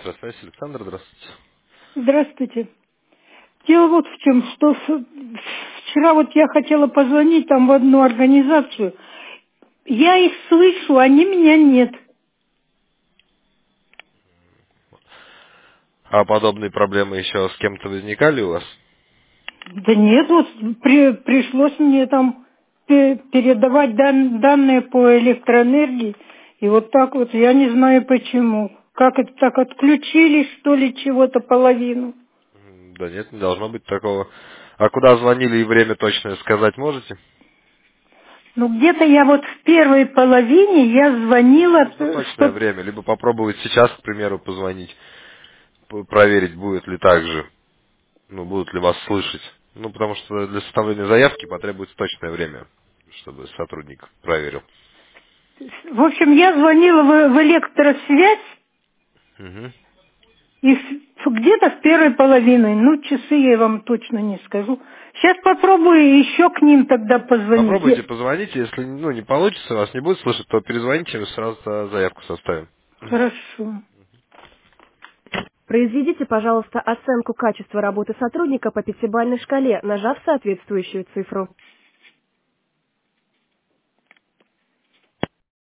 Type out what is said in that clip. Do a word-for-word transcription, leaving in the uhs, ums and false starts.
Электросвязь, Александр, здравствуйте. Здравствуйте. Дело вот в чем, что с- вчера вот я хотела позвонить там в одну организацию. Я их слышу, они меня нет. А подобные проблемы еще с кем-то возникали у вас? Да нет, вот при- пришлось мне там пе- передавать дан- данные по электроэнергии. И вот так вот, я не знаю почему. Как это так, отключили, что ли, чего-то половину? М, Да нет, не должно быть такого. А куда звонили и время точное сказать можете? Ну, где-то я вот в первой половине я Ну, звонила, нужно точное что... время. Либо попробовать сейчас, к примеру, позвонить, п- проверить, будет ли так же. Ну, будут ли вас слышать. Ну, потому что для составления заявки потребуется точное время, чтобы сотрудник проверил. В общем, я звонила в, в электросвязь, Мгм. и в- где-то в первой половине, ну, часы я вам точно не скажу. Сейчас попробую еще к ним тогда позвонить. Попробуйте Я- позвонить, если ну, не получится, вас не будет слышать, то перезвоните, мы сразу за- заявку составим. Хорошо. Произведите, пожалуйста, оценку качества работы сотрудника по пятибалльной шкале, нажав соответствующую цифру.